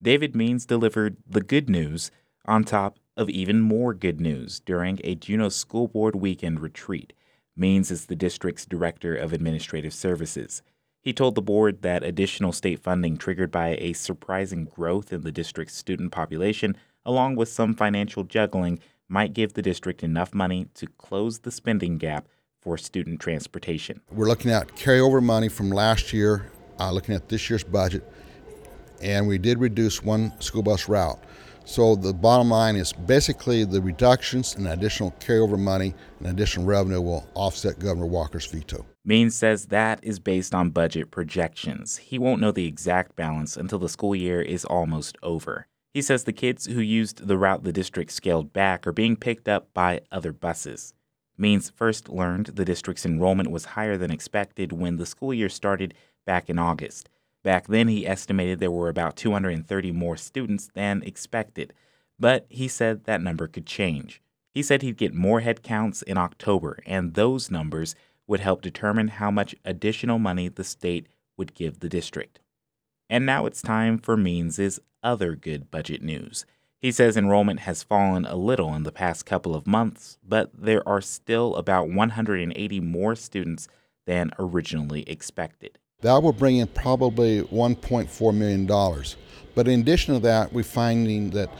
David Means delivered the good news on top of even more good news during a Juneau School Board weekend retreat. Means is the district's director of administrative services. He told the board that additional state funding triggered by a surprising growth in the district's student population, along with some financial juggling, might give the district enough money to close the spending gap for student transportation. We're looking at carryover money from last year, looking at this year's budget, and we did reduce one school bus route. So the bottom line is basically the reductions and additional carryover money and additional revenue will offset Governor Walker's veto. Means says that is based on budget projections. He won't know the exact balance until the school year is almost over. He says the kids who used the route the district scaled back are being picked up by other buses. Means first learned the district's enrollment was higher than expected when the school year started back in August. Back then, he estimated there were about 230 more students than expected, but he said that number could change. He said he'd get more head counts in October, and those numbers would help determine how much additional money the state would give the district. And now it's time for Means' other good budget news. He says enrollment has fallen a little in the past couple of months, but there are still about 180 more students than originally expected. That will bring in probably $1.4 million. But in addition to that, we're finding that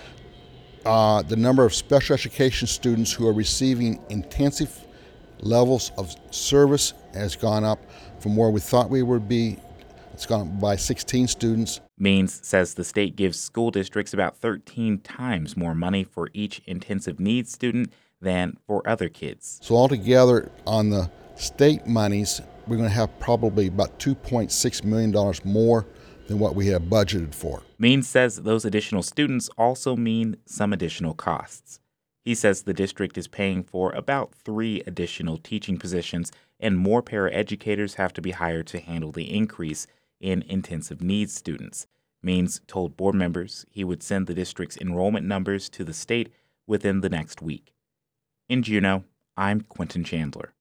the number of special education students who are receiving intensive levels of service has gone up from where we thought we would be. It's gone up by 16 students. Means says the state gives school districts about 13 times more money for each intensive needs student than for other kids. So altogether, on the state monies, we're going to have probably about $2.6 million more than what we have budgeted for. Means says those additional students also mean some additional costs. He says the district is paying for about 3 additional teaching positions, and more paraeducators have to be hired to handle the increase in intensive needs students. Means told board members he would send the district's enrollment numbers to the state within the next week. In Juneau, I'm Quentin Chandler.